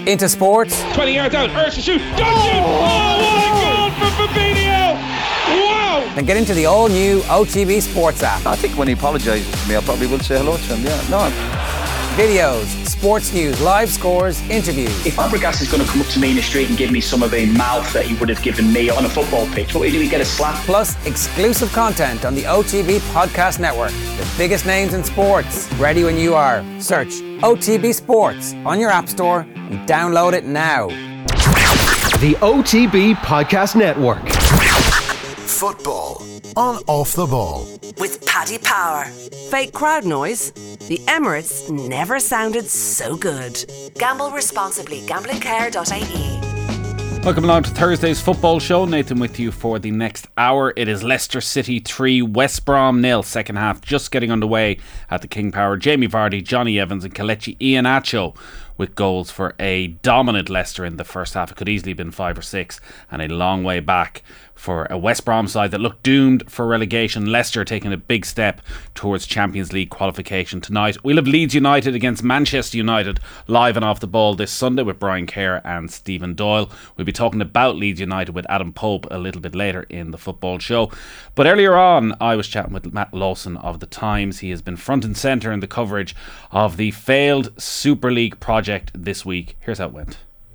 into sports. 20 yards out, Ursa shoot, Dungeon! Oh, what a goal from Fabinho! Wow! Then get into the all-new OTB Sports app. I think when he apologises to me, I probably will say hello to him, yeah. No. Videos, sports news, live scores, interviews. If Fabregas is going to come up to me in the street and give me some of the mouth that he would have given me on a football pitch, what do we do? We get a slap. Plus, exclusive content on the OTB Podcast Network. The biggest names in sports. Ready when you are. Search OTB Sports on your app store and download it now. The OTB Podcast Network. Football on Off the Ball. With Paddy Power. Fake crowd noise? The Emirates never sounded so good. Gamble responsibly. Gamblingcare.ie. Welcome along to Thursday's football show. Nathan with you for the next hour. It is Leicester City 3, West Brom 0. Second half just getting underway at the King Power. Jamie Vardy, Johnny Evans and Kelechi Iheanacho with goals for a dominant Leicester in the first half. It could easily have been 5 or 6 and a long way back for a West Brom side that looked doomed for relegation. Leicester taking a big step towards Champions League qualification tonight. We'll have Leeds United against Manchester United live and off the ball this Sunday with Brian Kerr and Stephen Doyle. We'll be talking about Leeds United with Adam Pope a little bit later in the football show. But earlier on, I was chatting with Matt Lawson of The Times. He has been front and centre in the coverage of the failed Super League project this week. Here's how it went.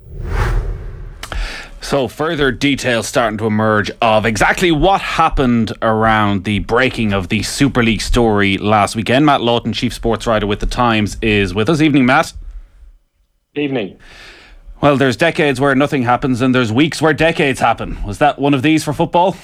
So further details starting to emerge of exactly what happened around the breaking of the Super League story last weekend. Matt Lawton, chief sports writer with The Times, is with us. Evening, Matt. Evening. Well, there's decades where nothing happens and there's weeks where decades happen. Was that one of these for football?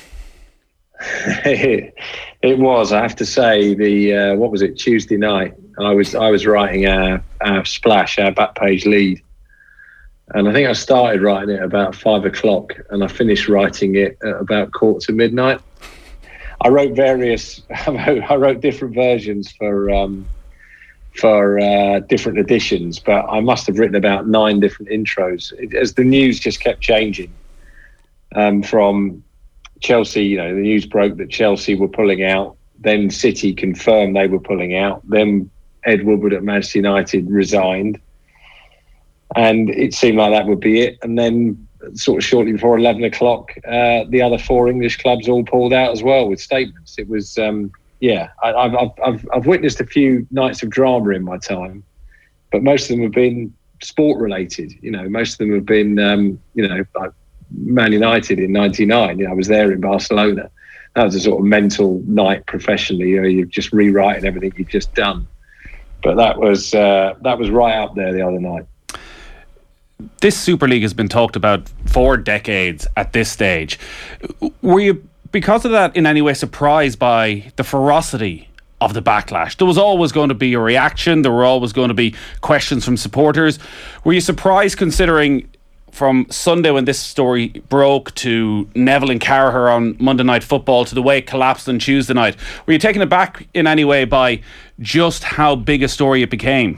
It was, I have to say. What was it, Tuesday night? I was writing our Splash, our back page lead. And I think I started writing it about 5 o'clock and I finished writing it at about 1:45 midnight. I wrote different versions for different editions, but I must have written about 9 different intros as the news just kept changing. From Chelsea, the news broke that Chelsea were pulling out. Then City confirmed they were pulling out. Then Ed Woodward at Manchester United resigned. And it seemed like that would be it. And then sort of shortly before 11 o'clock, the other 4 English clubs all pulled out as well with statements. It was, I've witnessed a few nights of drama in my time, but most of them have been sport related. Most of them have been, like Man United in '99. I was there in Barcelona. That was a sort of mental night professionally. You're just rewriting everything you've just done. But that was right up there the other night. This Super League has been talked about for decades at this stage. Were you, because of that, in any way surprised by the ferocity of the backlash? There was always going to be a reaction. There were always going to be questions from supporters. Were you surprised, considering from Sunday when this story broke to Neville and Carragher on Monday Night Football to the way it collapsed on Tuesday night? Were you taken aback in any way by just how big a story it became?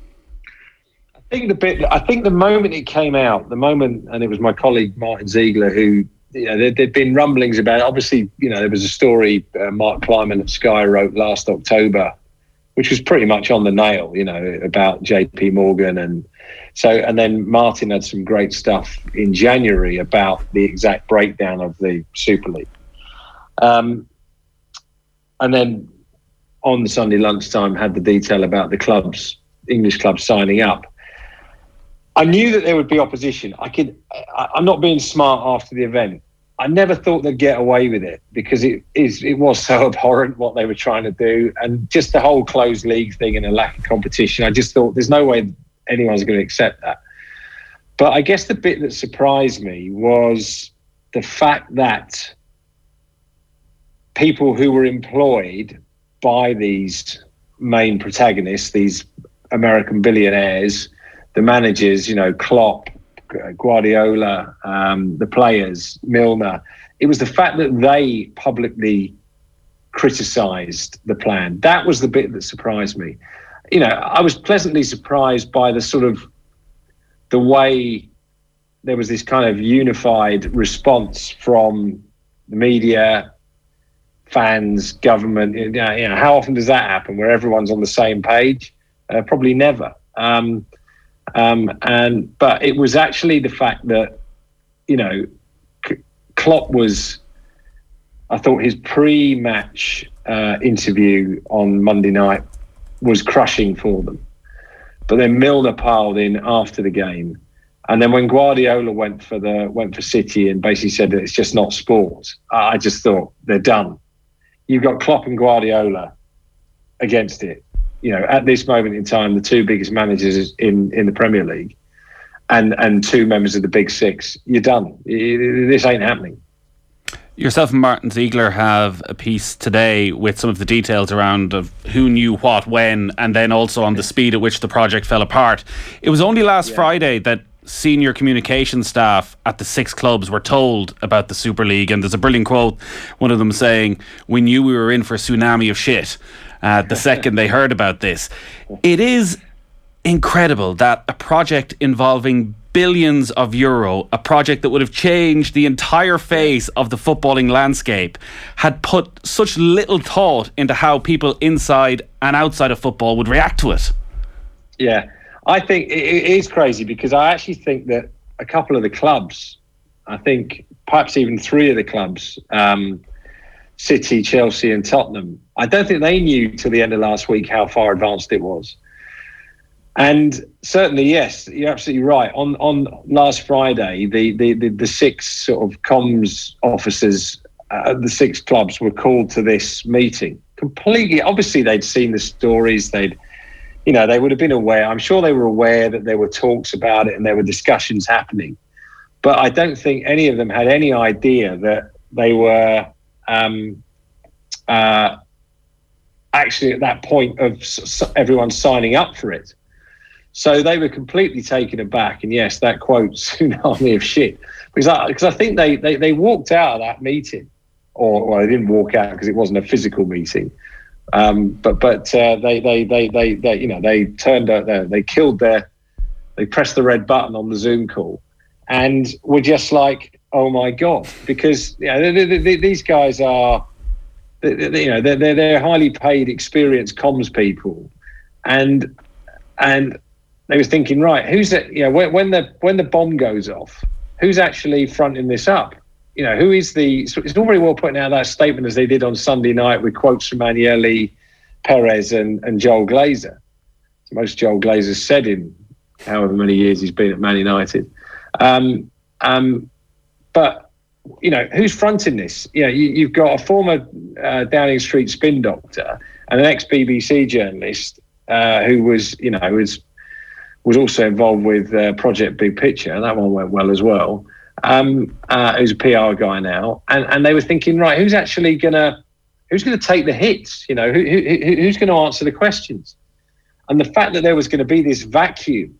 I think the moment it came out, and it was my colleague Martin Ziegler who, there'd been rumblings about it. Obviously, there was a story Mark Kleiman of Sky wrote last October, which was pretty much on the nail, about JP Morgan. And then Martin had some great stuff in January about the exact breakdown of the Super League. And then on the Sunday lunchtime had the detail about the English clubs signing up. I knew that there would be opposition. I'm not being smart after the event. I never thought they'd get away with it because it was so abhorrent what they were trying to do, and just the whole closed league thing and a lack of competition. I just thought there's no way anyone's going to accept that. But I guess the bit that surprised me was the fact that people who were employed by these main protagonists, these American billionaires, the managers, Klopp, Guardiola, the players, Milner. It was the fact that they publicly criticised the plan. That was the bit that surprised me. I was pleasantly surprised by the way there was this kind of unified response from the media, fans, government. How often does that happen where everyone's on the same page? Probably never. But it was actually the fact that, Klopp was, I thought his pre-match interview on Monday night was crushing for them. But then Milner piled in after the game. And then when Guardiola went for City and basically said that it's just not sport, I just thought they're done. You've got Klopp and Guardiola against it. At this moment in time, the two biggest managers in the Premier League and two members of the Big Six, you're done. This ain't happening. Yourself and Martin Ziegler have a piece today with some of the details around of who knew what when, and then also on the speed at which the project fell apart. It was only last Friday that senior communication staff at the 6 clubs were told about the Super League, and there's a brilliant quote, one of them saying, "We knew we were in for a tsunami of shit the second they heard about this." It is incredible that a project involving billions of euro, a project that would have changed the entire face of the footballing landscape, had put such little thought into how people inside and outside of football would react to it. Yeah, I think it is crazy, because I actually think that a couple of the clubs, I think perhaps even 3 of the clubs, City, Chelsea and Tottenham, I don't think they knew till the end of last week how far advanced it was. And certainly, yes, you're absolutely right. On last Friday, the 6 sort of comms officers, the 6 clubs were called to this meeting. Completely, obviously, they'd seen the stories. They would have been aware. I'm sure they were aware that there were talks about it and there were discussions happening. But I don't think any of them had any idea that they were actually at that point of everyone signing up for it. So they were completely taken aback. And yes, that quote, "tsunami of shit," because I think they walked out of that meeting, or they didn't walk out because it wasn't a physical meeting. But they turned out there, they pressed the red button on the Zoom call and were just like, oh my God, because these guys are, they're highly paid, experienced comms people, and they were thinking, right, who's it? When the bomb goes off, who's actually fronting this up? Who is the? So it's all very well putting out that statement as they did on Sunday night with quotes from Agnelli, Perez, and Joel Glazer. It's the most Joel Glazer's said in however many years he's been at Man United. But who's fronting this? You've got a former Downing Street spin doctor and an ex-BBC journalist who was also involved with Project Big Picture. That one went well as well. Who's a PR guy now, and they were thinking, right, who's gonna take the hits? Who's going to answer the questions? And the fact that there was going to be this vacuum,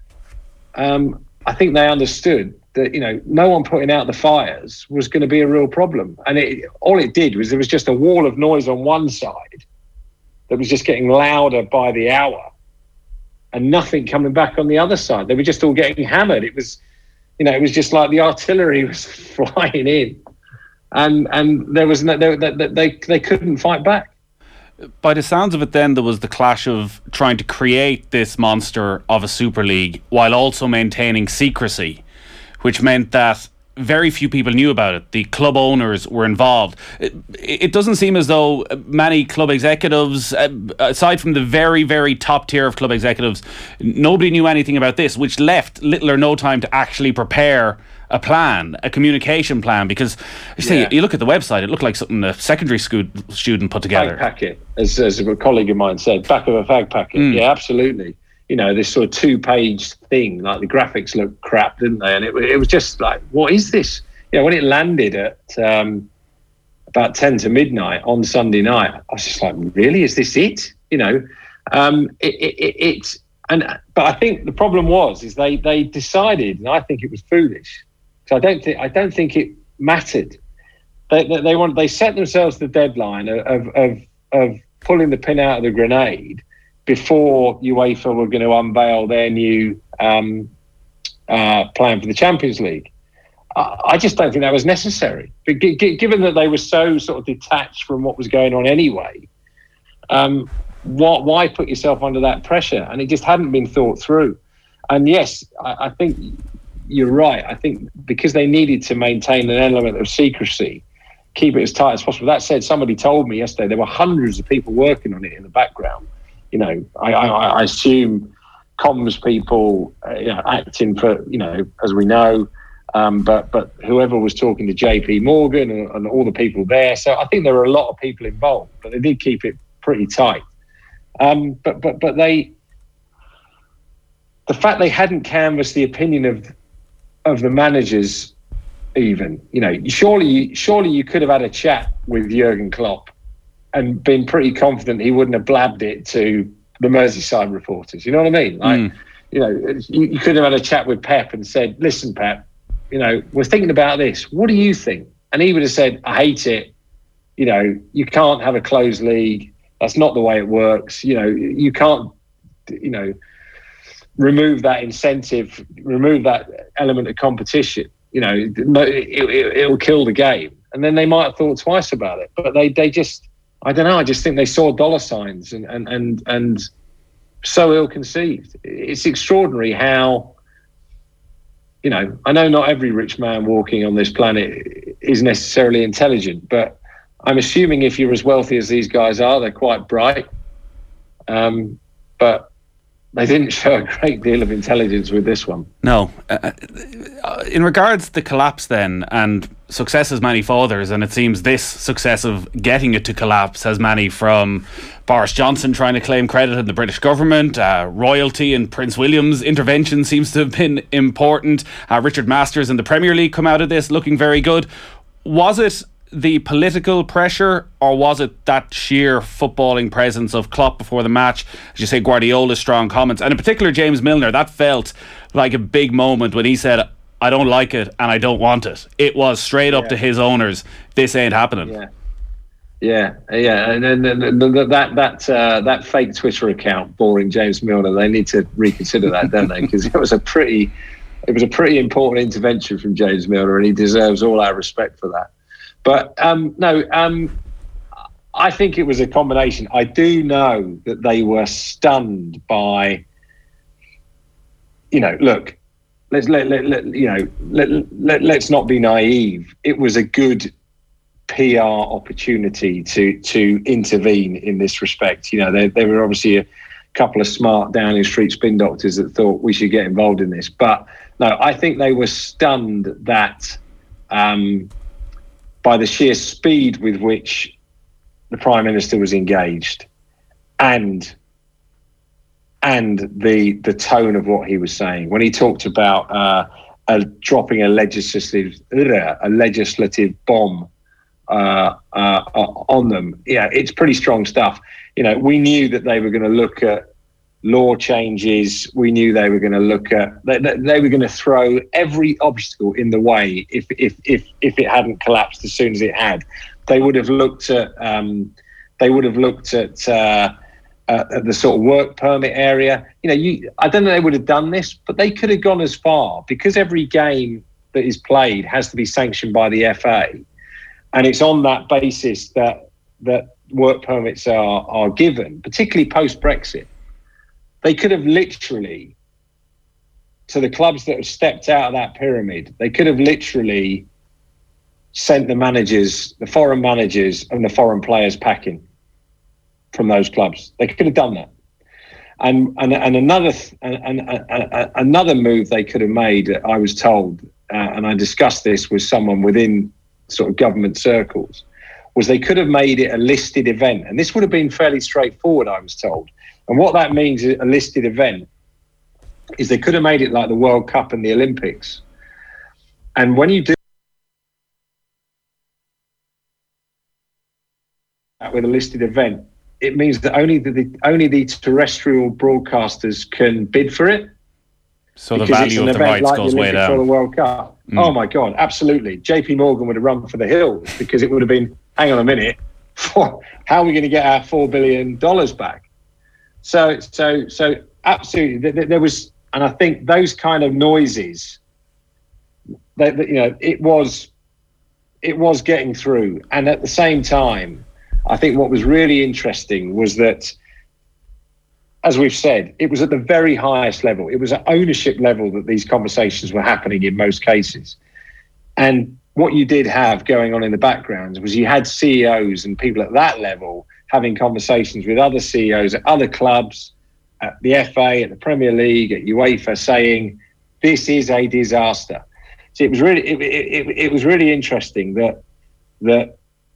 I think they understood that no one putting out the fires was going to be a real problem. And all it did was there was just a wall of noise on one side that was just getting louder by the hour, and nothing coming back on the other side. They were just all getting hammered. It was just like the artillery was flying in, and there was they couldn't fight back. By the sounds of it, then there was the clash of trying to create this monster of a Super League while also maintaining secrecy, which meant that very few people knew about it. The club owners were involved. It doesn't seem as though many club executives, aside from the very, very top tier of club executives, nobody knew anything about this, which left little or no time to actually prepare a plan, a communication plan, because you look at the website, it looked like something a secondary school student put together. Fag packet, as a colleague of mine said, back of a fag packet. Yeah, absolutely. This sort of 2-page thing, like the graphics looked crap, didn't they? And it was just like, what is this? When it landed at about 10 to midnight on Sunday night, I was just like, really? Is this it? But I think the problem is they decided, and I think it was foolish. So I don't think it mattered. They set themselves the deadline of pulling the pin out of the grenade before UEFA were going to unveil their new plan for the Champions League. I just don't think that was necessary. But given that they were so sort of detached from what was going on anyway, why put yourself under that pressure? And it just hadn't been thought through. And yes, I think you're right. I think because they needed to maintain an element of secrecy, keep it as tight as possible. That said, somebody told me yesterday there were hundreds of people working on it in the background. I assume comms people, acting for, as we know, but whoever was talking to JP Morgan and all the people there. So I think there were a lot of people involved, but they did keep it pretty tight. But the fact they hadn't canvassed the opinion of the managers, even, surely you could have had a chat with Jurgen Klopp and been pretty confident he wouldn't have blabbed it to the Merseyside reporters. You know what I mean? You could have had a chat with Pep and said, "Listen, Pep, we're thinking about this. What do you think?" And he would have said, "I hate it. You can't have a closed league. That's not the way it works. You can't, remove that incentive, remove that element of competition. It'll kill the game." And then they might have thought twice about it. But they just, I don't know. I just think they saw dollar signs and so ill-conceived. It's extraordinary how, I know not every rich man walking on this planet is necessarily intelligent, but I'm assuming if you're as wealthy as these guys are, they're quite bright. But they didn't show a great deal of intelligence with this one. No. In regards to the collapse then, and success has many fathers, and it seems this success of getting it to collapse has many, from Boris Johnson trying to claim credit in the British government, royalty and Prince William's intervention seems to have been important. Richard Masters in the Premier League come out of this looking very good. Was it the political pressure, or was it that sheer footballing presence of Klopp before the match? As you say, Guardiola's strong comments, and in particular James Milner, that felt like a big moment when he said, "I don't like it and I don't want it." It was straight up to his owners, "This ain't happening." Yeah, and then that fake Twitter account, Boring James Milner, they need to reconsider that, don't they? Because it was a pretty important intervention from James Milner, and he deserves all our respect for that. But I think it was a combination. I do know that they were stunned by, look, let's not be naive. It was a good PR opportunity to intervene in this respect. There were obviously a couple of smart Downing Street spin doctors that thought we should get involved in this. But no, I think they were stunned that by the sheer speed with which the Prime Minister was engaged and the tone of what he was saying. When he talked about dropping a legislative bomb on them, it's pretty strong stuff. We knew that they were going to look at law changes. We knew they were going to look at they were going to throw every obstacle in the way if it hadn't collapsed as soon as it had. They would have looked at the sort of work permit area. I don't know they would have done this, but they could have gone as far, because every game that is played has to be sanctioned by the FA, and it's on that basis that work permits are given, particularly post-Brexit. They could have literally, to the clubs that have stepped out of that pyramid, they could have literally sent the foreign managers and the foreign players packing from those clubs. They could have done that. And another move they could have made, I was told, and I discussed this with someone within sort of government circles, was they could have made it a listed event. And this would have been fairly straightforward, I was told. And what that means, a listed event, is they could have made it like the World Cup and the Olympics. And when you do that with a listed event, it means that only the terrestrial broadcasters can bid for it. So the value of the rights goes way down. For the World Cup. Oh my God, absolutely. JP Morgan would have run for the hills, because it would have been, hang on a minute, how are we going to get our $4 billion back? So absolutely, there was, and I think those kind of noises, it was getting through. And at the same time, I think what was really interesting was that as we've said, it was at the very highest level. It was at ownership level that these conversations were happening in most cases. And what you did have going on in the background was you had CEOs and people at that level having conversations with other CEOs at other clubs, at the FA, at the Premier League, at UEFA, saying this is a disaster. So it was really, it was really interesting that the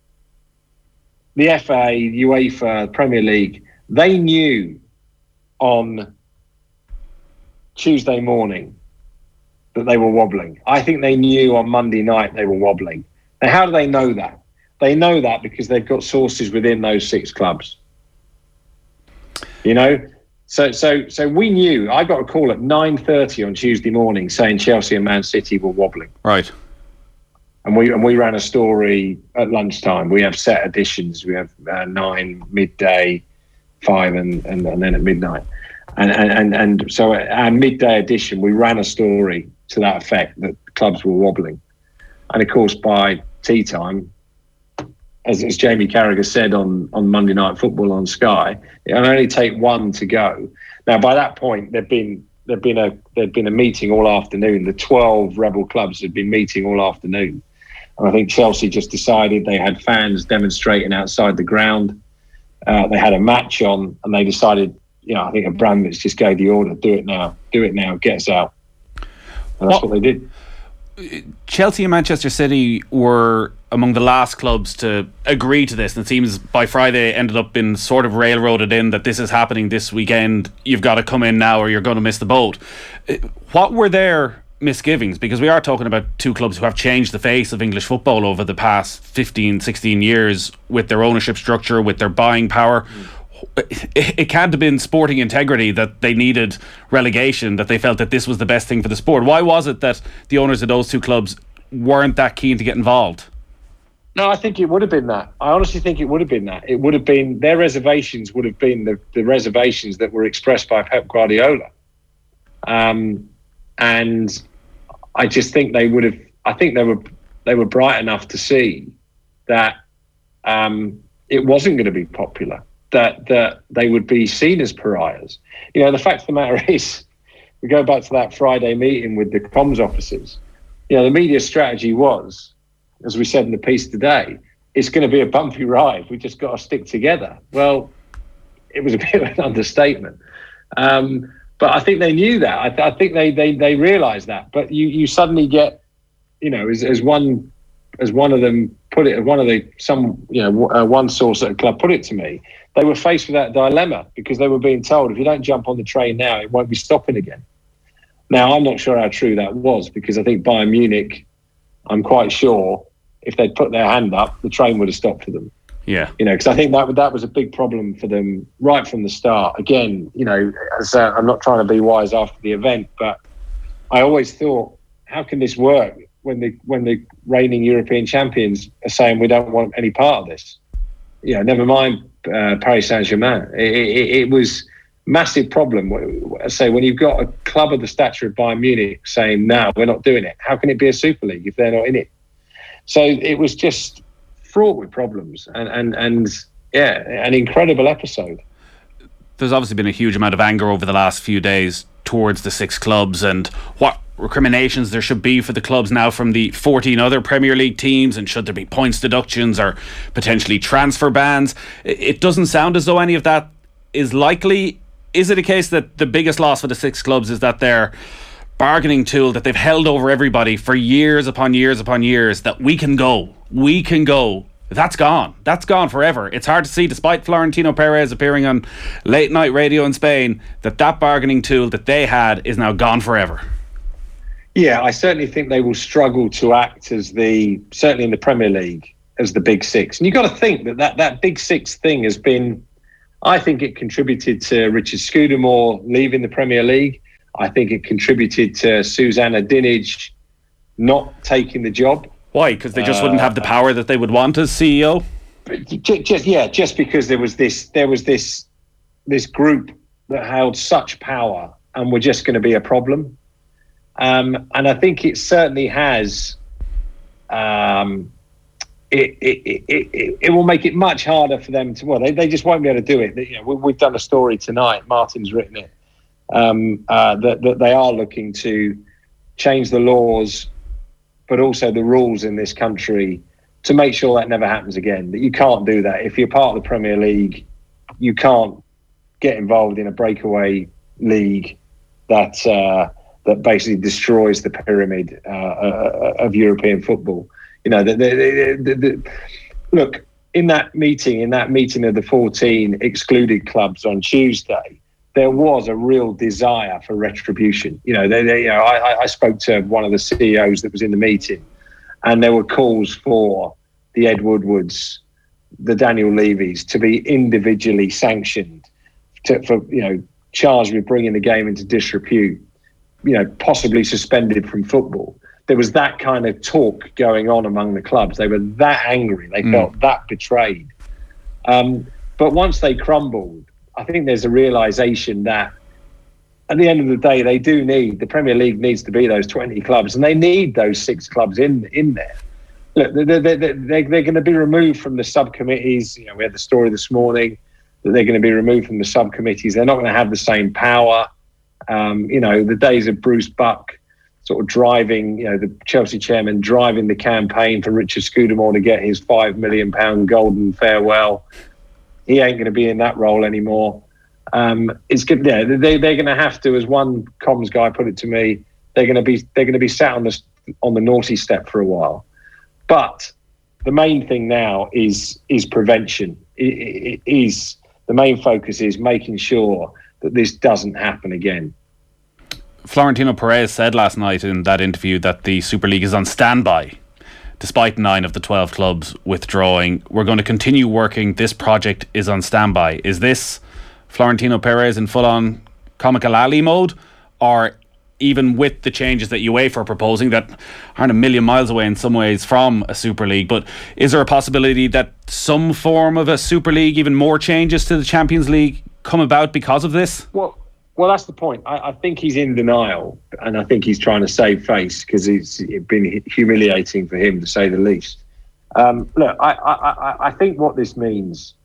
FA, UEFA, Premier League, they knew on Tuesday morning that they were wobbling. I think they knew on Monday night they were wobbling. Now, how do they know that? They know that because they've got sources within those 6 clubs. You know? So we knew. I got a call at 9:30 on Tuesday morning saying Chelsea and Man City were wobbling. Right. And we ran a story at lunchtime. We have set editions. We have 9, midday, 5, and then at midnight. And so at our midday edition, we ran a story to that effect that clubs were wobbling. And of course, by tea time, as Jamie Carragher said on Monday Night Football on Sky, it'll only take one to go. Now, by that point, there'd been a meeting all afternoon. The 12 rebel clubs had been meeting all afternoon. And I think Chelsea just decided they had fans demonstrating outside the ground. They had a match on, and they decided, I think Abramovich just gave the order, do it now, get us out. And that's what they did. Chelsea and Manchester City were among the last clubs to agree to this, and it seems by Friday it ended up being sort of railroaded in that this is happening this weekend, you've got to come in now or you're going to miss the boat. What were their misgivings? Because we are talking about 2 clubs who have changed the face of English football over the past 15, 16 years with their ownership structure, with their buying power. It can't have been sporting integrity that they needed relegation, that they felt that this was the best thing for the sport. Why was it that the owners of those 2 clubs weren't that keen to get involved? No, I think it would have been that. I honestly think it would have been that. It would have been, their reservations would have been the reservations that were expressed by Pep Guardiola. And I just think they would have, I think they were bright enough to see that it wasn't going to be popular. That they would be seen as pariahs. The fact of the matter is, we go back to that Friday meeting with the comms officers. The media strategy was, as we said in the piece today, it's going to be a bumpy ride. We just got to stick together. Well, it was a bit of an understatement. But I think they knew that. I think they realised that. But you suddenly get, as one of them put it, one source at a club put it to me, they were faced with that dilemma because they were being told, if you don't jump on the train now, it won't be stopping again. Now, I'm not sure how true that was, because I think Bayern Munich, I'm quite sure if they'd put their hand up, the train would have stopped for them. Yeah. Because I think that was a big problem for them right from the start. Again, as I'm not trying to be wise after the event, but I always thought, how can this work when the reigning European champions are saying we don't want any part of this? Never mind Paris Saint-Germain. It was massive problem. So when you've got a club of the stature of Bayern Munich saying, no, we're not doing it, how can it be a Super League if they're not in it? So it was just fraught with problems and an incredible episode. There's obviously been a huge amount of anger over the last few days towards the 6 clubs and what recriminations there should be for the clubs now from the 14 other Premier League teams, and should there be points deductions or potentially transfer bans. It doesn't sound as though any of that is likely. Is it a case that the biggest loss for the 6 clubs is that their bargaining tool that they've held over everybody for years upon years upon years, that we can go, that's gone forever? It's hard to see, despite Florentino Perez appearing on late night radio in Spain, that bargaining tool that they had is now gone forever. Yeah, I certainly think they will struggle to act as certainly in the Premier League, as the Big Six. And you've got to think that Big Six thing has been, I think it contributed to Richard Scudamore leaving the Premier League. I think it contributed to Susanna Dinenage not taking the job. Why? Because they just wouldn't have the power that they would want as CEO? Just because there was this group that held such power and were just going to be a problem. And I think it certainly has it will make it much harder for them to. Well, they just won't be able to do it. You know, we've done a story tonight. Martin's written it. That they are looking to change the laws, but also the rules in this country to make sure that never happens again. That you can't do that. If you're part of the Premier League, you can't get involved in a breakaway league that basically destroys the pyramid of European football. You know, look, in that meeting of the 14 excluded clubs on Tuesday, there was a real desire for retribution. You know, I spoke to one of the CEOs that was in the meeting, and there were calls for the Ed Woodwards, the Daniel Levys to be individually sanctioned, for charged with bringing the game into disrepute, possibly suspended from football. There was that kind of talk going on among the clubs. They were that angry. They felt that betrayed. But once they crumbled, I think there's a realisation that at the end of the day, the Premier League needs to be those 20 clubs, and they need those 6 clubs in there. Look, they're going to be removed from the subcommittees. We had the story this morning that they're going to be removed from the subcommittees. They're not going to have the same power. The days of Bruce Buck sort of driving, the Chelsea chairman driving the campaign for Richard Scudamore to get his £5 million golden farewell. He ain't going to be in that role anymore. It's good. Yeah, they're going to have to, as one comms guy put it to me, they're going to be sat on the naughty step for a while. But the main thing now is prevention. It is the main focus is making sure that this doesn't happen again. Florentino Perez said last night in that interview that the Super League is on standby. Despite 9 of the 12 clubs withdrawing, we're going to continue working. This project is on standby. Is this Florentino Perez in full-on comical alley mode? Or even with the changes that UEFA are proposing that aren't a million miles away in some ways from a Super League, but is there a possibility that some form of a Super League, even more changes to the Champions League, come about because of this? Well, that's the point. I think he's in denial, and I think he's trying to save face because it's been humiliating for him, to say the least. Look, I think what this means,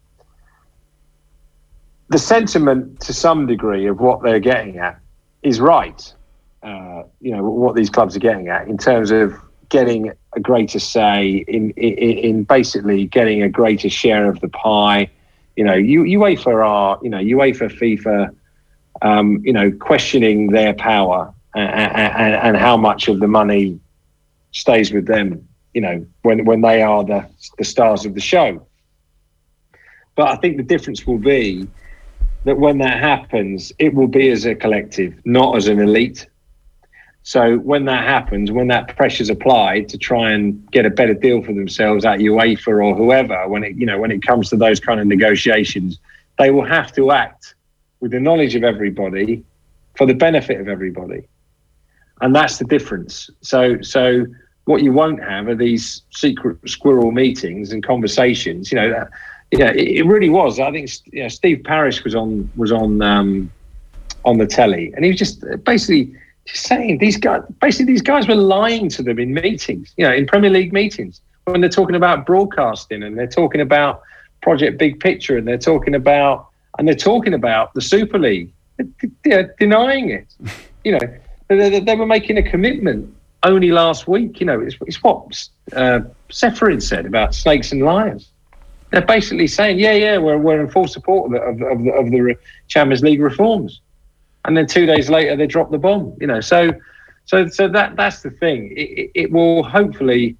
the sentiment to some degree of what they're getting at is right. What these clubs are getting at in terms of getting a greater say in basically getting a greater share of the pie. UEFA, FIFA, questioning their power and how much of the money stays with them, when they are the stars of the show. But I think the difference will be that when that happens, it will be as a collective, not as an elite. So when that happens, when that pressure's applied to try and get a better deal for themselves at UEFA or whoever, when it comes to those kind of negotiations, they will have to act with the knowledge of everybody for the benefit of everybody. And that's the difference. So what you won't have are these secret squirrel meetings and conversations. It really was. I think Steve Parish was on the telly, and he was just basically just saying these guys were lying to them in meetings, in Premier League meetings, when they're talking about broadcasting and they're talking about Project Big Picture and they're talking about the Super League. They're denying it. They were making a commitment only last week. It's what Seferin said about snakes and liars. They're basically saying, we're in full support of the Champions League reforms, and then 2 days later they drop the bomb. So that's the thing. It will hopefully.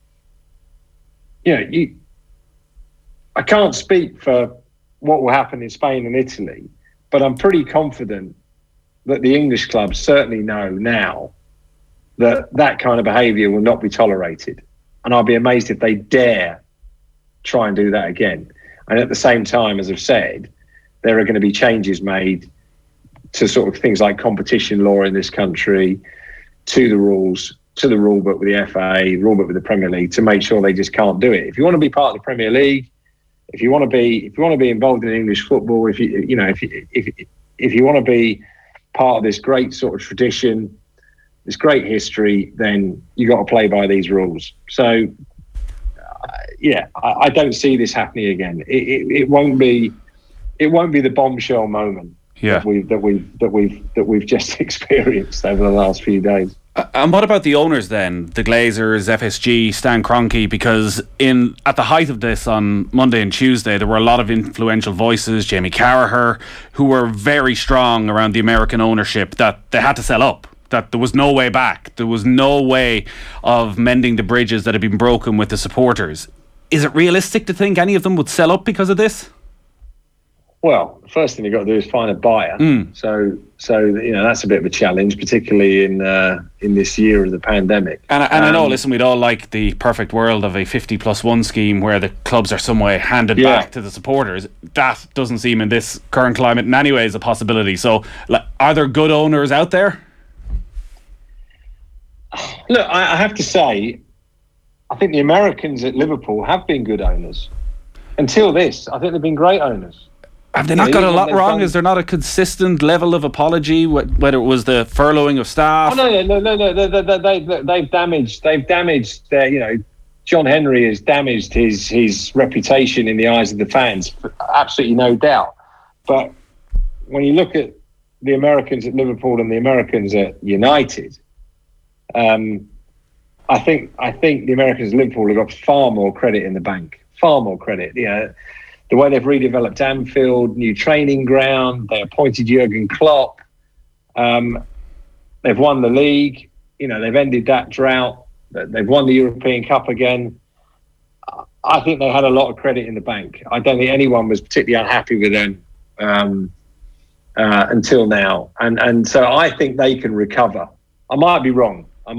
I can't speak for what will happen in Spain and Italy, but I'm pretty confident that the English clubs certainly know now that kind of behaviour will not be tolerated, and I'll be amazed if they dare try and do that again. And at the same time, as I've said, there are going to be changes made to sort of things like competition law in this country, to the rules, to the rule book with the FA, rule book with the Premier League, to make sure they just can't do it. If you want to be part of the Premier League, if you want to be involved in English football, if you want to be part of this great sort of tradition, this great history, then you got to play by these rules. So I don't see this happening again. It won't be the bombshell moment that we've just experienced over the last few days. And what about the owners then? The Glazers, FSG, Stan Kroenke? Because at the height of this on Monday and Tuesday, there were a lot of influential voices, Jamie Carragher, who were very strong around the American ownership that they had to sell up, that there was no way back. There was no way of mending the bridges that had been broken with the supporters. Is it realistic to think any of them would sell up because of this? Well, the first thing you've got to do is find a buyer. So that's a bit of a challenge, particularly in this year of the pandemic. And I know, listen, we'd all like the perfect world of a 50+1 scheme where the clubs are some way handed back to the supporters. That doesn't seem in this current climate in any way as a possibility. So, are there good owners out there? Look, I have to say, I think the Americans at Liverpool have been good owners. Until this, I think they've been great owners. Have they not got a lot wrong? Is there not a consistent level of apology, whether it was the furloughing of staff? Oh, no. They've damaged their, John Henry has damaged his reputation in the eyes of the fans, absolutely no doubt. But when you look at the Americans at Liverpool and the Americans at United, I think the Americans at Liverpool have got far more credit in the bank, far more credit. The way they've redeveloped Anfield, new training ground, they appointed Jurgen Klopp. They've won the league. They've ended that drought. They've won the European Cup again. I think they had a lot of credit in the bank. I don't think anyone was particularly unhappy with them until now. And so I think they can recover. I might be wrong. I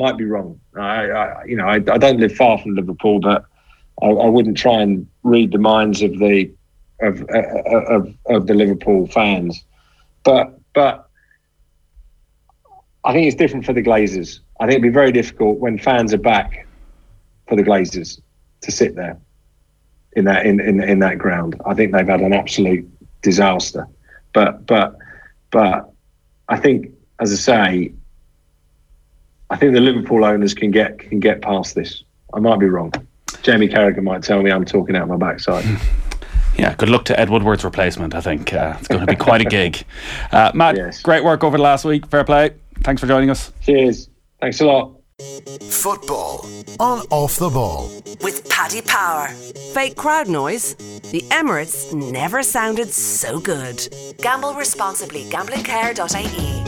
don't live far from Liverpool, but I wouldn't try and read the minds of the Liverpool fans. But I think it's different for the Glazers. I think it'd be very difficult when fans are back for the Glazers to sit there in that ground. I think they've had an absolute disaster. But I think, as I say, I think the Liverpool owners can get past this. I might be wrong. Jamie Carragher might tell me I'm talking out my backside. Yeah, good luck to Ed Woodward's replacement. I think it's going to be quite a gig. Matt, yes. Great work over the last week. Fair play. Thanks for joining us. Cheers. Thanks a lot. Football on Off the Ball. With Paddy Power. Fake crowd noise? The Emirates never sounded so good. Gamble responsibly. Gamblingcare.ie.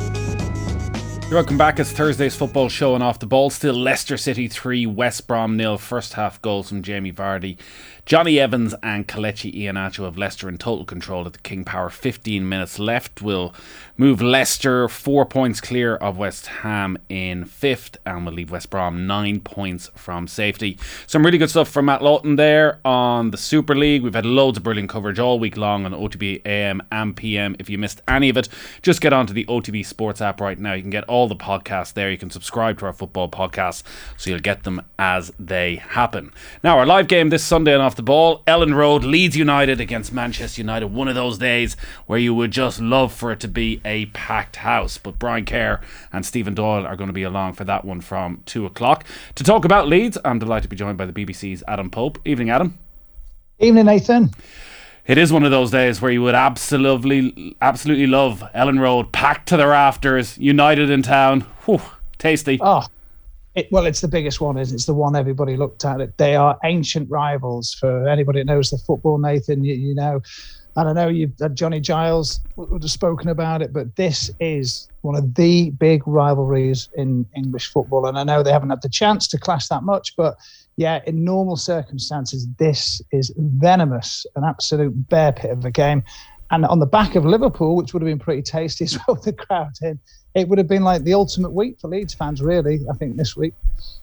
Welcome back. It's Thursday's football show and Off the Ball. Still Leicester City 3, West Brom 0. First half goals from Jamie Vardy. Johnny Evans and Kelechi Iheanacho have Leicester in total control at the King Power. 15 minutes left will move Leicester 4 points clear of West Ham in 5th and will leave West Brom 9 points from safety. Some really good stuff from Matt Lawton there on the Super League. We've had loads of brilliant coverage all week long on OTB AM and PM. If you missed any of it, just get onto the OTB Sports app right now. You can get all the podcasts there. You can subscribe to our football podcasts so you'll get them as they happen. Now, our live game this Sunday on Off the Ball, Ellen Road, Leeds United against Manchester United. One of those days where you would just love for it to be a packed house. But Brian Kerr and Stephen Doyle are going to be along for that one from 2 o'clock. To talk about Leeds, I'm delighted to be joined by the BBC's Adam Pope. Evening, Adam. Evening, Nathan. It is one of those days where you would absolutely love Ellen Road, packed to the rafters, United in town. Whew, tasty. Oh, it's the biggest one, isn't it? It's the one everybody looked at. They are ancient rivals. For anybody that knows the football, Nathan, you know. And I know Johnny Giles would have spoken about it, but this is one of the big rivalries in English football. And I know they haven't had the chance to clash that much, but yeah, in normal circumstances, this is venomous, an absolute bear pit of a game. And on the back of Liverpool, which would have been pretty tasty as well with the crowd in, it would have been like the ultimate week for Leeds fans, really, I think, this week.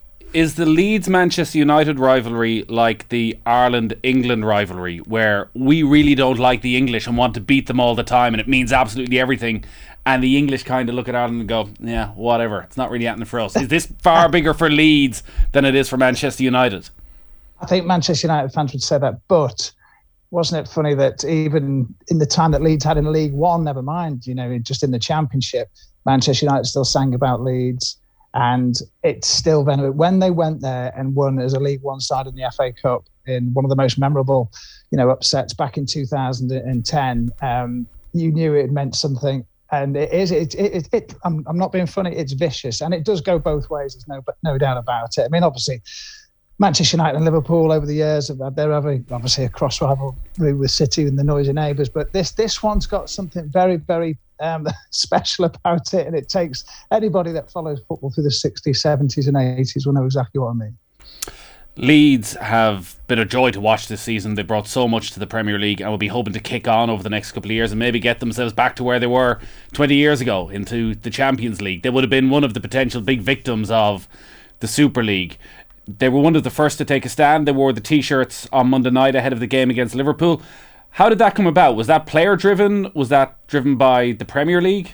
Is the Leeds-Manchester United rivalry like the Ireland-England rivalry, where we really don't like the English and want to beat them all the time and it means absolutely everything, and the English kind of look at Ireland and go, yeah, whatever, it's not really happening for us? Is this far bigger for Leeds than it is for Manchester United? I think Manchester United fans would say that, but wasn't it funny that even in the time that Leeds had in League One, never mind, just in the Championship, Manchester United still sang about Leeds. And it's still venomous. When they went there and won as a League One side in the FA Cup, in one of the most memorable, upsets back in 2010. You knew it meant something, and it is. I'm not being funny. It's vicious, and it does go both ways. There's no doubt about it. I mean, obviously, Manchester United and Liverpool over the years, they're having obviously a cross rivalry with City and the noisy neighbours, but this one's got something very, very special about it, and it takes anybody that follows football through the 60s, 70s and 80s will know exactly what I mean. Leeds have been a joy to watch this season. They brought so much to the Premier League and will be hoping to kick on over the next couple of years and maybe get themselves back to where they were 20 years ago, into the Champions League. They would have been one of the potential big victims of the Super League. They were one of the first to take a stand. They wore the T-shirts on Monday night ahead of the game against Liverpool. How did that come about? Was that player driven? Was that driven by the Premier League?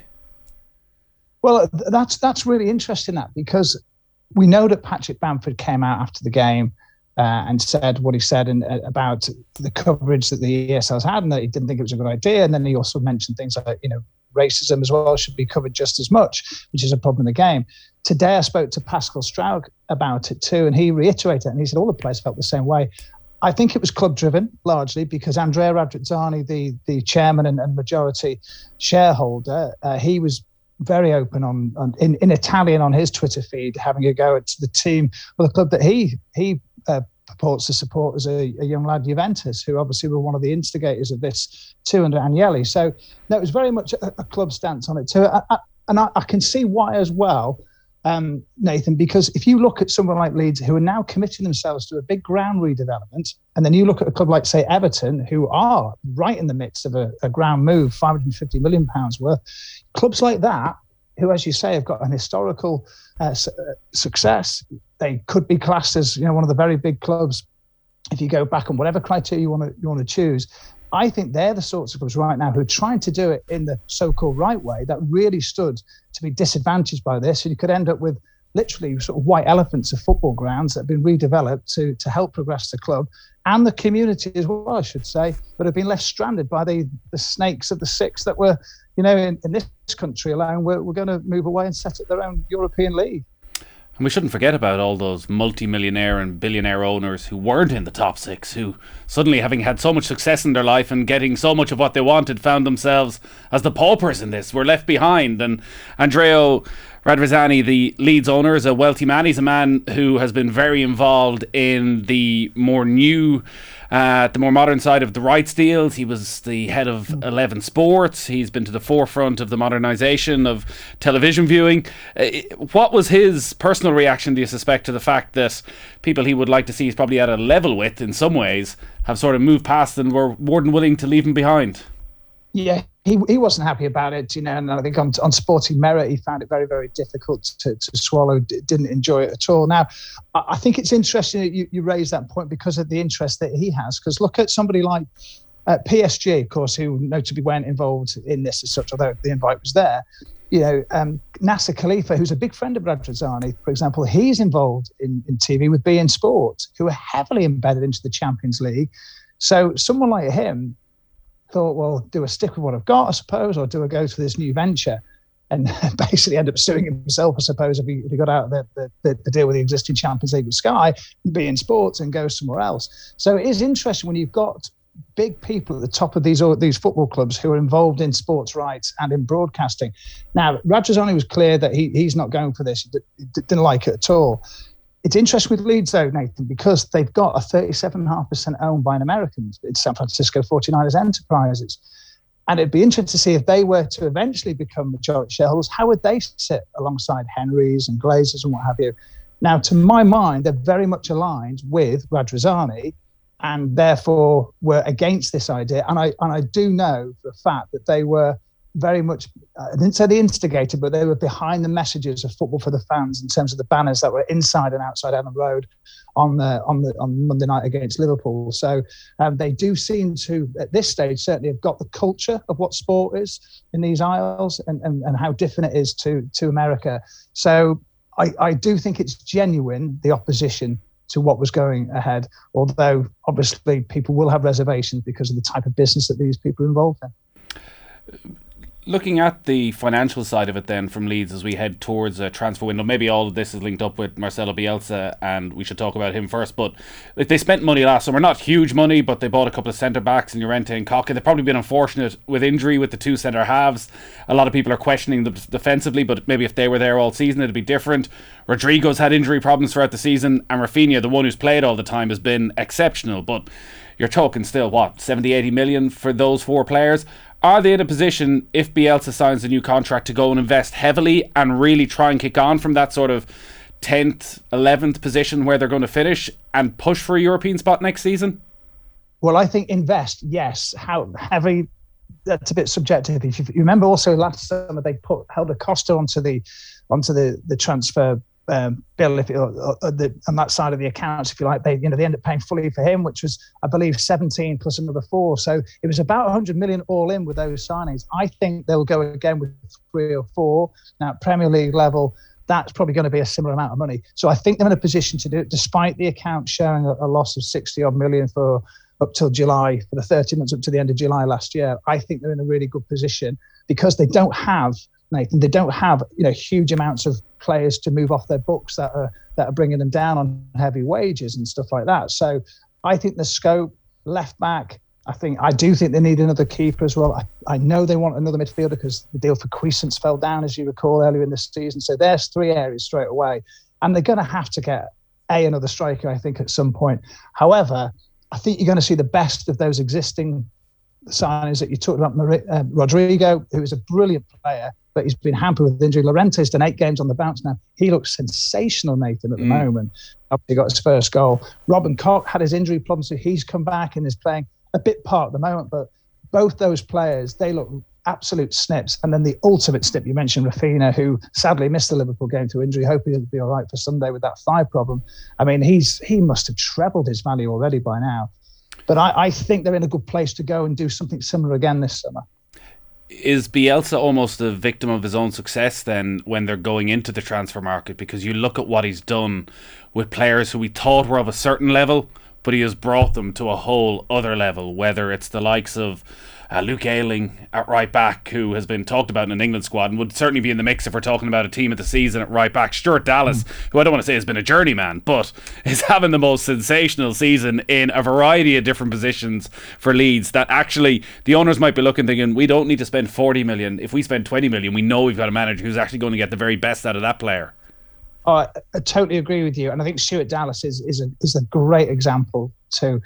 Well, that's really interesting, that, because we know that Patrick Bamford came out after the game and said what he said about the coverage that the ESL's had, and that he didn't think it was a good idea. And then he also mentioned things like, racism as well should be covered just as much, which is a problem in the game. Today I spoke to Pascal Straug about it too, and he reiterated it, and he said all the players felt the same way. I think it was club-driven, largely, because Andrea Radrizzani, the chairman and majority shareholder, he was very open in Italian on his Twitter feed, having a go at the team or the club that he purports to support as a young lad, Juventus, who obviously were one of the instigators of this too under Agnelli. So that was very much a club stance on it too. And I can see why as well, Nathan, because if you look at someone like Leeds, who are now committing themselves to a big ground redevelopment, and then you look at a club like, say, Everton, who are right in the midst of a ground move, £550 million worth, clubs like that, who, as you say, have got an historical success, they could be classed as one of the very big clubs if you go back on whatever criteria you want to choose. I think they're the sorts of clubs right now who are trying to do it in the so-called right way that really stood to be disadvantaged by this. And you could end up with literally sort of white elephants of football grounds that have been redeveloped to help progress the club and the community as well, I should say, but have been left stranded by the snakes of the six that were, in this country alone, we're going to move away and set up their own European league. And we shouldn't forget about all those multi-millionaire and billionaire owners who weren't in the top six, who suddenly, having had so much success in their life and getting so much of what they wanted, found themselves as the paupers in this, were left behind. And Andrea Radrizzani, the Leeds owner, is a wealthy man. He's a man who has been very involved in the more modern side of the rights deals. He was the head of 11 Sports. He's been to the forefront of the modernisation of television viewing. What was his personal reaction, do you suspect, to the fact that people he would like to see he's probably at a level with in some ways have sort of moved past and were more than willing to leave him behind? Yeah, he wasn't happy about it, and I think on Sporting Merit he found it very, very difficult to swallow, didn't enjoy it at all. Now, I think it's interesting that you raise that point because of the interest that he has, because look at somebody like PSG, of course, who notably weren't involved in this as such, although the invite was there. Nasser Khalifa, who's a big friend of Radrizzani, for example, he's involved in TV with beIN Sport, who are heavily embedded into the Champions League. So someone like him thought, well, do I stick with what I've got, I suppose, or do I go to this new venture? And basically end up suing himself, I suppose, if he got out of the deal with the existing Champions League with Sky, beIN Sports, and go somewhere else. So it is interesting when you've got big people at the top of these football clubs who are involved in sports rights and in broadcasting. Now, Radrizzani was clear that he's not going for this. He didn't like it at all. It's interesting with Leeds, though, Nathan, because they've got a 37.5% owned by an American. It's San Francisco 49ers Enterprises. And it'd be interesting to see if they were to eventually become majority shareholders, how would they sit alongside Henrys and Glazers and what have you? Now, to my mind, they're very much aligned with Radrizzani and therefore were against this idea. And I do know for a fact that they were very much, I didn't say the instigator, but they were behind the messages of football for the fans in terms of the banners that were inside and outside Elland Road on Monday night against Liverpool. So they do seem to, at this stage, certainly have got the culture of what sport is in these isles and how different it is to America. So I do think it's genuine, the opposition to what was going ahead, although obviously people will have reservations because of the type of business that these people are involved in. Looking at the financial side of it then from Leeds as we head towards a transfer window, maybe all of this is linked up with Marcelo Bielsa and we should talk about him first, but if they spent money last summer, not huge money, but they bought a couple of centre-backs in Llorente and Coca. They've probably been unfortunate with injury with the two centre-halves. A lot of people are questioning them defensively, but maybe if they were there all season it'd be different. Rodrigo's had injury problems throughout the season, and Rafinha, the one who's played all the time, has been exceptional, but you're talking still, 70-80 million for those four players. Are they in a position, if Bielsa signs a new contract, to go and invest heavily and really try and kick on from that sort of 10th, 11th position where they're going to finish and push for a European spot next season? Well, I think invest, yes. How heavy, that's a bit subjective. If you remember also last summer they held a Costa onto the transfer bill, if on that side of the accounts, if you like, they end up paying fully for him, which was, I believe, 17 plus another 4. So it was about 100 million all in with those signings. I think they'll go again with 3 or 4. Now, at Premier League level, that's probably going to be a similar amount of money. So I think they're in a position to do it, despite the account showing a loss of 60 odd million for up till July, for the 30 months up to the end of July last year. I think they're in a really good position because they don't have, Nathan, huge amounts of players to move off their books that are bringing them down on heavy wages and stuff like that. So I think the scope, left back, I do think they need another keeper as well. I know they want another midfielder because the deal for Cuisance fell down, as you recall, earlier in the season. So there's 3 areas straight away. And they're going to have to get another striker, I think, at some point. However, I think you're going to see the best of those existing signings that you talked about. Rodrigo, who is a brilliant player, but he's been hampered with injury. Llorente's done 8 games on the bounce now. He looks sensational, Nathan, at the moment. He got his first goal. Robin Koch had his injury problems, so he's come back and is playing a bit part at the moment. But both those players, they look absolute snips. And then the ultimate snip, you mentioned Rafinha, who sadly missed the Liverpool game to injury, hoping he'll be all right for Sunday with that thigh problem. I mean, he must have trebled his value already by now. But I think they're in a good place to go and do something similar again this summer. Is Bielsa almost a victim of his own success then when they're going into the transfer market? Because you look at what he's done with players who we thought were of a certain level, but he has brought them to a whole other level, whether it's the likes of Luke Ayling at right back, who has been talked about in an England squad and would certainly be in the mix if we're talking about a team of the season at right back. Stuart Dallas, who I don't want to say has been a journeyman, but is having the most sensational season in a variety of different positions for Leeds, that actually the owners might be looking thinking, we don't need to spend 40 million. If we spend 20 million, we know we've got a manager who's actually going to get the very best out of that player. I totally agree with you, and I think Stuart Dallas is a great example too.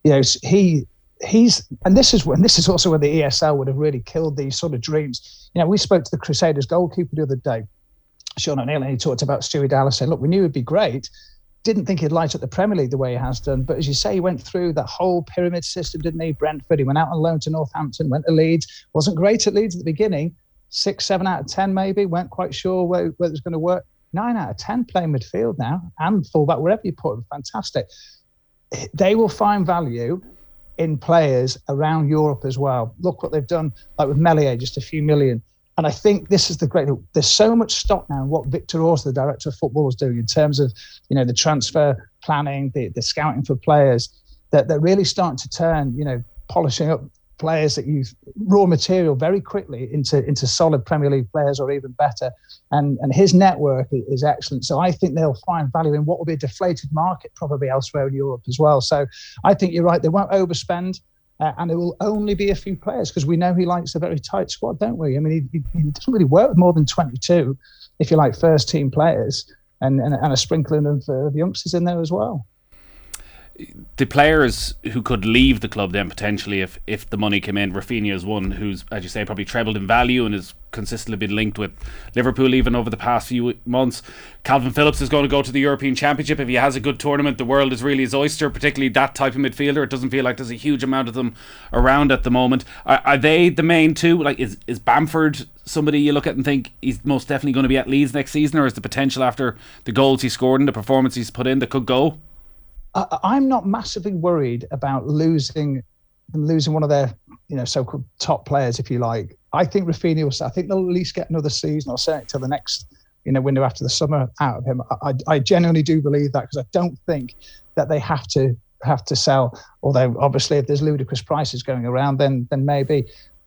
He's and this is also where the ESL would have really killed these sort of dreams. We spoke to the Crusaders goalkeeper the other day, Sean O'Neill, and he talked about Stuart Dallas, saying, look, we knew he'd be great, didn't think he'd light up the Premier League the way he has done, but as you say, he went through that whole pyramid system, didn't he? Brentford, he went out on loan to Northampton, went to Leeds, wasn't great at Leeds at the beginning, 6, 7 out of 10 maybe, weren't quite sure where it was going to work. 9 out of 10 playing midfield now and fullback, wherever you put them, fantastic. They will find value in players around Europe as well. Look what they've done, like with Meslier, just a few million. And I think this is the great. There's so much stock now in what Victor Orsi, the director of football, is doing in terms of the transfer planning, the scouting for players, that they're really starting to turn, polishing up players that use raw material very quickly into solid Premier League players or even better. And his network is excellent. So I think they'll find value in what will be a deflated market probably elsewhere in Europe as well. So I think you're right. They won't overspend and it will only be a few players because we know he likes a very tight squad, don't we? I mean, he doesn't really work with more than 22, if you like, first team players and a sprinkling of youngsters in there as well. The players who could leave the club then potentially if the money came in, Rafinha is one who's, as you say, probably trebled in value and has consistently been linked with Liverpool even over the past few months. Calvin Phillips is going to go to the European Championship. If he has a good tournament, the world is really his oyster, particularly that type of midfielder. It doesn't feel like there's a huge amount of them around at the moment. Are they the main two? Like, is Bamford somebody you look at and think he's most definitely going to be at Leeds next season, or is the potential after the goals he scored and the performance he's put in that could go? I'm not massively worried about losing one of their, so-called top players, if you like. I think Rafinha will. I think they'll at least get another season, or certainly till the next, window after the summer out of him. I genuinely do believe that because I don't think that they have to sell. Although obviously, if there's ludicrous prices going around, then maybe.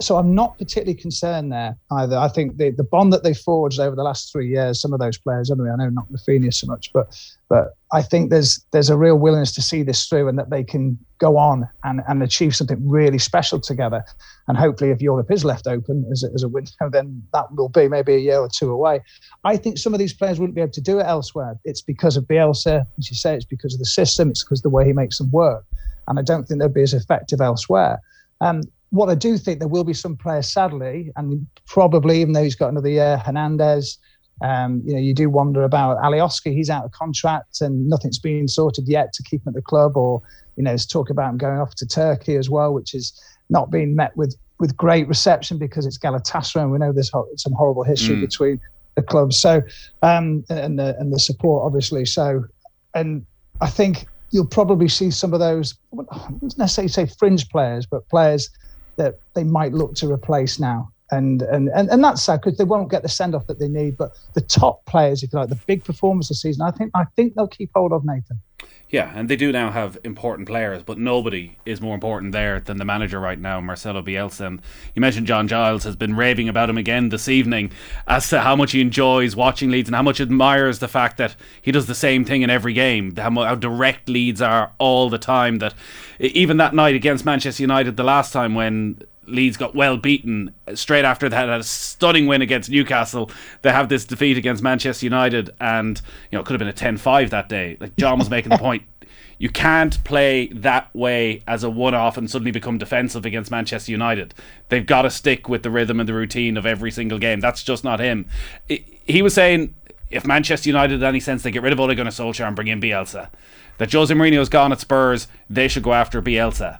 So I'm not particularly concerned there either. I think the bond that they forged over the last 3 years, some of those players, anyway, I know not Rafinha so much, but I think there's a real willingness to see this through and that they can go on and achieve something really special together. And hopefully if Europe is left open as a window, then that will be maybe a year or two away. I think some of these players wouldn't be able to do it elsewhere. It's because of Bielsa, as you say, it's because of the system, it's because of the way he makes them work. And I don't think they'll be as effective elsewhere. What I do think, there will be some players, sadly, and probably, even though he's got another year, Hernandez, you do wonder about Alioski. He's out of contract and nothing's been sorted yet to keep him at the club, or, there's talk about him going off to Turkey as well, which is not being met with great reception because it's Galatasaray, and we know there's some horrible history between the clubs. So, and the support, obviously. So, and I think you'll probably see some of those, I wouldn't necessarily say fringe players, but players that they might look to replace now. And that's sad because they won't get the send-off that they need. But the top players, if you like, the big performers this season, I think they'll keep hold of, Nathan. Yeah, and they do now have important players, but nobody is more important there than the manager right now, Marcelo Bielsa. And you mentioned John Giles has been raving about him again this evening as to how much he enjoys watching Leeds and how much admires the fact that he does the same thing in every game, how direct Leeds are all the time. That even that night against Manchester United, the last time when Leeds got well beaten, straight after that had a stunning win against Newcastle, they have this defeat against Manchester United, and it could have been a 10-5 that day. Like John was making the point, you can't play that way as a one-off and suddenly become defensive against Manchester United. They've got to stick with the rhythm and the routine of every single game. That's just not him. He was saying if Manchester United had any sense, they get rid of Ole Gunnar Solskjaer and bring in Bielsa. That Jose Mourinho's gone at Spurs, they should go after Bielsa.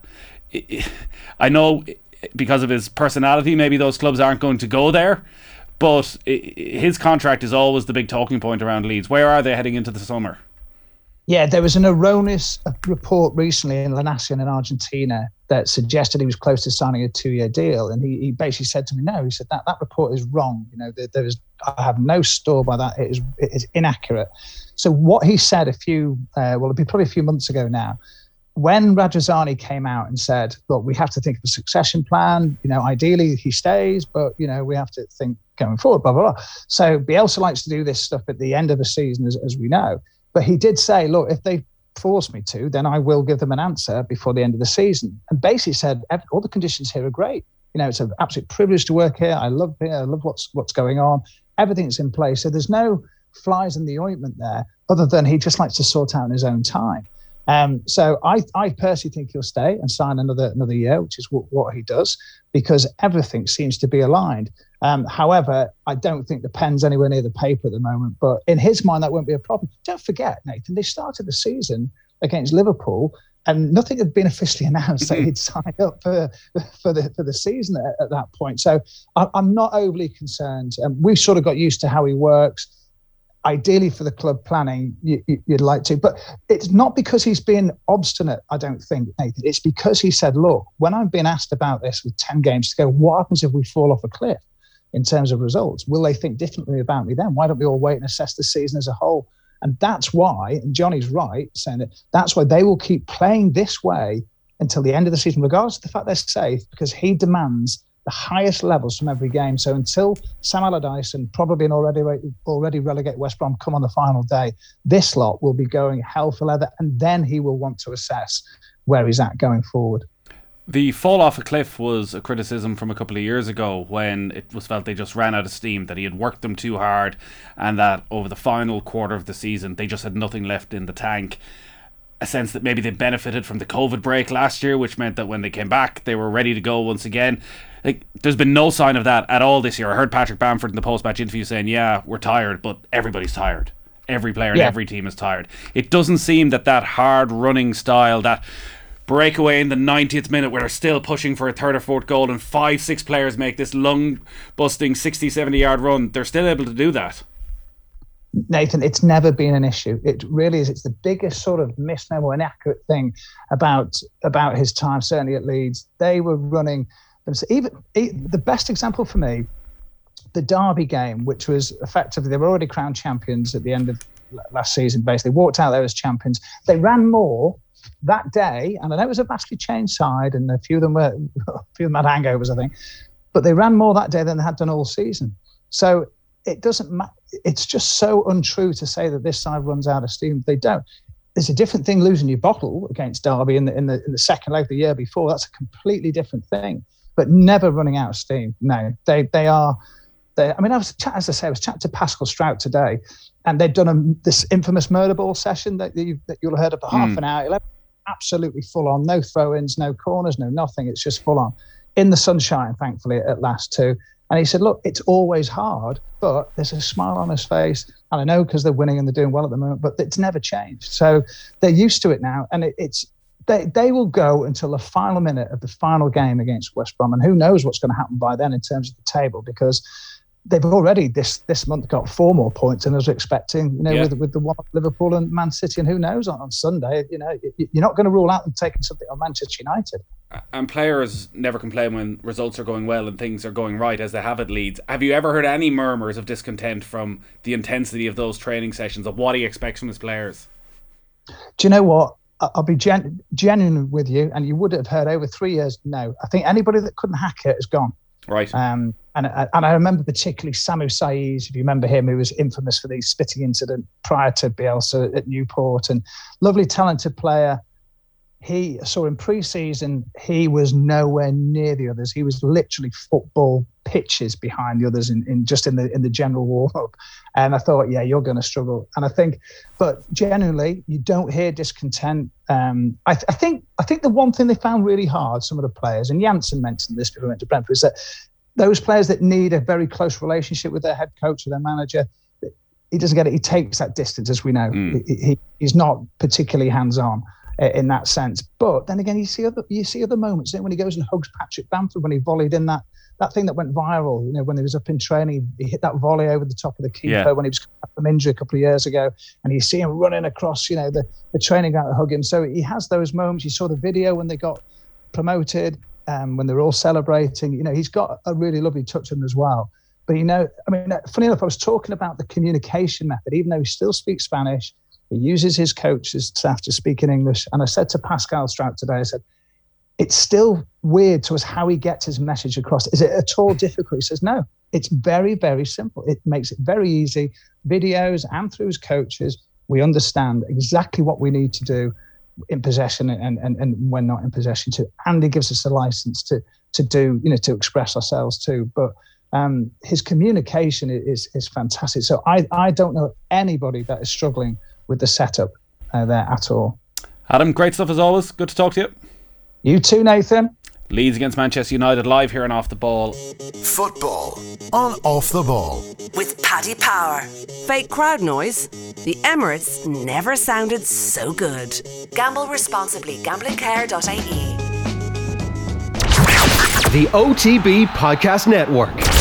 I know because of his personality, maybe those clubs aren't going to go there, but his contract is always the big talking point around Leeds. Where are they heading into the summer? Yeah, there was an erroneous report recently in La Nación in Argentina that suggested he was close to signing a 2-year deal, and he basically said to me, no, he said that report is wrong. I have no store by that. It is inaccurate. So what he said it'd be probably a few months ago now, when Radrizzani came out and said, look, we have to think of a succession plan, ideally he stays, but, we have to think going forward, blah, blah, blah. So Bielsa likes to do this stuff at the end of the season, as we know. But he did say, look, if they force me to, then I will give them an answer before the end of the season. And basically said, all the conditions here are great. It's an absolute privilege to work here. I love here. I love what's going on. Everything's in place. So there's no flies in the ointment there, other than he just likes to sort out in his own time. So I personally think he'll stay and sign another year, which is what he does, because everything seems to be aligned. However, I don't think the pen's anywhere near the paper at the moment, but in his mind, that won't be a problem. Don't forget, Nathan, they started the season against Liverpool and nothing had been officially announced that he'd signed up for the season at that point. So I'm not overly concerned. We've sort of got used to how he works. Ideally for the club planning, you'd like to, but it's not because he's been obstinate, I don't think, Nathan. It's because he said, look, when I'm being asked about this with 10 games to go, what happens if we fall off a cliff in terms of results? Will they think differently about me then? Why don't we all wait and assess the season as a whole? And that's why, and Johnny's right, saying that's why they will keep playing this way until the end of the season, regardless of the fact they're safe, because he demands the highest levels from every game. So until Sam Allardyce and probably an already relegated West Brom come on the final day, this lot will be going hell for leather, and then he will want to assess where he's at going forward. The fall off a cliff was a criticism from a couple of years ago when it was felt they just ran out of steam, that he had worked them too hard, and that over the final quarter of the season they just had nothing left in the tank. A sense that maybe they benefited from the COVID break last year, which meant that when they came back they were ready to go once again. There's been no sign of that at all this year. I heard Patrick Bamford in the post-match interview saying, yeah, we're tired, but everybody's tired. Every player in every team is tired. It doesn't seem that hard running style, that breakaway in the 90th minute where they're still pushing for a third or fourth goal and 5-6 players make this lung-busting 60-70 yard run, they're still able to do that. Nathan, it's never been an issue. It really is. It's the biggest sort of misnomer, inaccurate thing about his time, certainly at Leeds. They were running... Even the best example for me, the Derby game, which was effectively, they were already crowned champions at the end of last season, basically walked out there as champions. They ran more that day, and I know it was a vastly changed side, and a few of them had hangovers, I think. but they ran more that day than they had done all season. So it doesn't matter. It's just so untrue to say that this side runs out of steam. They don't. There's a different thing losing your bottle against Derby in the second leg of the year before. That's a completely different thing. But never running out of steam. No, they are. I mean, I was chatting to Pascal Strout today, and they'd done this infamous murder ball session that you'll have heard of for half an hour. Absolutely full on. No throw-ins, no corners, no nothing. It's just full on. In the sunshine, thankfully, at last too. And he said, look, it's always hard, but there's a smile on his face. And I know because they're winning and they're doing well at the moment, but it's never changed. So they're used to it now. And they will go until the final minute of the final game against West Brom. And who knows what's going to happen by then in terms of the table, because they've already this month got 4 more points than I was expecting, with the one at Liverpool and Man City. And who knows on Sunday, you're not going to rule out them taking something on Manchester United. And players never complain when results are going well and things are going right, as they have at Leeds. Have you ever heard any murmurs of discontent from the intensity of those training sessions, of what he expects from his players? Do you know what? I'll be genuine with you, and you would have heard over 3 years, no. I think anybody that couldn't hack it is gone. Right. And I remember particularly Samu Saiz, if you remember him, who was infamous for the spitting incident prior to Bielsa at Newport, and lovely, talented player. He saw in pre-season, he was nowhere near the others. He was literally football pitches behind the others in the general warm-up. And I thought, yeah, you're going to struggle. And I think, but genuinely, you don't hear discontent. I think the one thing they found really hard, some of the players, and Janssen mentioned this before we went to Brentford, is that those players that need a very close relationship with their head coach or their manager, he doesn't get it. He takes that distance, as we know. He's not particularly hands-on in that sense. But then again, you see other moments when he goes and hugs Patrick Bamford when he volleyed in that thing that went viral, when he was up in training, he hit that volley over the top of the keeper when he was coming back from injury a couple of years ago, and you see him running across, the training ground to hug him. So he has those moments. You saw the video when they got promoted, when they were all celebrating. He's got a really lovely touch on him as well. But funny enough, I was talking about the communication method. Even though he still speaks Spanish, he uses his coach's staff to speak in English. And I said to Pascal Strout today, I said, it's still weird to us how he gets his message across. Is it at all difficult? He says, no, it's very, very simple. It makes it very easy. Videos and through his coaches, we understand exactly what we need to do in possession and when not in possession too. And he gives us a license to do, to express ourselves too. But his communication is fantastic. So I don't know anybody that is struggling with the setup there at all. Adam, great stuff as always. Good to talk to you. You too, Nathan. Leeds against Manchester United live here on Off the Ball. Football on Off the Ball. With Paddy Power. Fake crowd noise? The Emirates never sounded so good. Gamble responsibly. Gamblingcare.ie. The OTB Podcast Network.